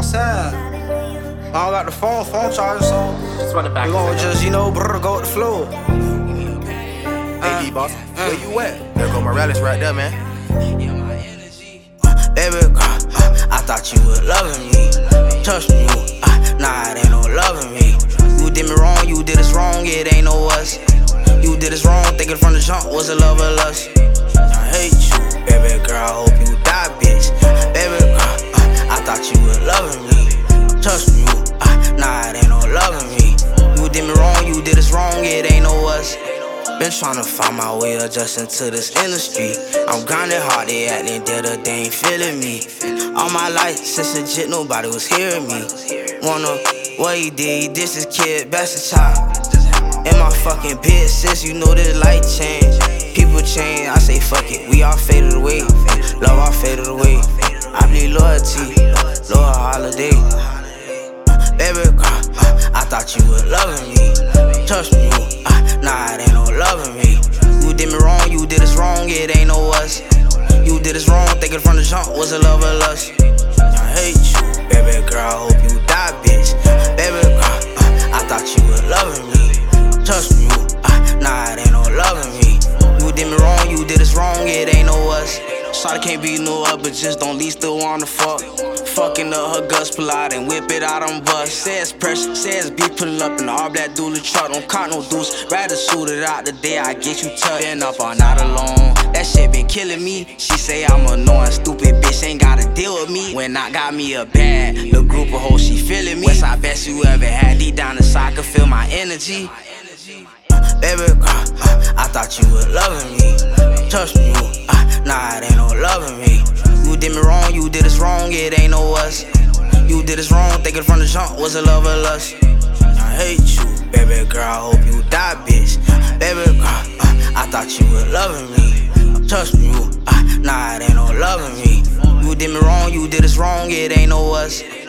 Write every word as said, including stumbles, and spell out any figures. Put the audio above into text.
outside. I don't got the phone, phone charger, so Just run it back. we gon' just, you know, brr, go with the flow. Hey, D-Boss, where you at? There go Morales right there, man. Baby girl, uh, I thought you was loving me. Touch me, uh, nah, it ain't no loving me. You did me wrong, you did us wrong, it ain't no us. You did us wrong, thinking from the jump was a love of lust. I hate you, baby girl, I hope you die, bitch. Baby girl, uh, I thought you was loving me. Touch me, uh, nah, it ain't no loving me. You did me wrong, you did us wrong, it ain't no us. Been tryna find my way adjusting to this industry. I'm grinding hard, they acting dead, they ain't feeling me. All my life, since legit, nobody was hearing me. Wanna, what he did, he dissed his kid, best a child. In my fucking bed, sis, you know this light change. People change, I say fuck it, we all faded away. Love all faded away. I bleed loyalty, Lord holiday. Baby girl, I thought you was loving me. Touch me, uh, nah, it ain't no loving me. You did me wrong, you did us wrong, it ain't no us. You did us wrong, thinking from the jump was a love of lust. I hate you, baby girl, I hope you die, bitch. Baby girl, uh, I thought you was loving me. Touch me, uh, nah, it ain't no loving me. You did me wrong, you did us wrong, it ain't no us. Sorry, can't be no other, just don't leave, still wanna fuck. Fucking up her guts, pull out and whip it out on bus. Says pressure, says be pullin' up in the all black dually truck. Don't caught no deuce, rather shoot it out the day I get you tucked. Been up all night alone, that shit been killing me. She say I'm annoying, stupid bitch, ain't gotta deal with me. When I got me a bad, the group of hoes, she feeling me. Westside best you ever had, deep down inside, I could feel my energy. Baby girl, uh, I thought you was loving me. Touch me, uh, nah, it ain't no loving me. You did me wrong, you did us wrong, it ain't no us. You did us wrong, thinking from the jump was a love of lust. I hate you, baby girl, I hope you die, bitch. Baby girl, uh, I thought you was loving me. Touch me, uh, nah, it ain't no loving me. You did me wrong, you did us wrong, it ain't no us.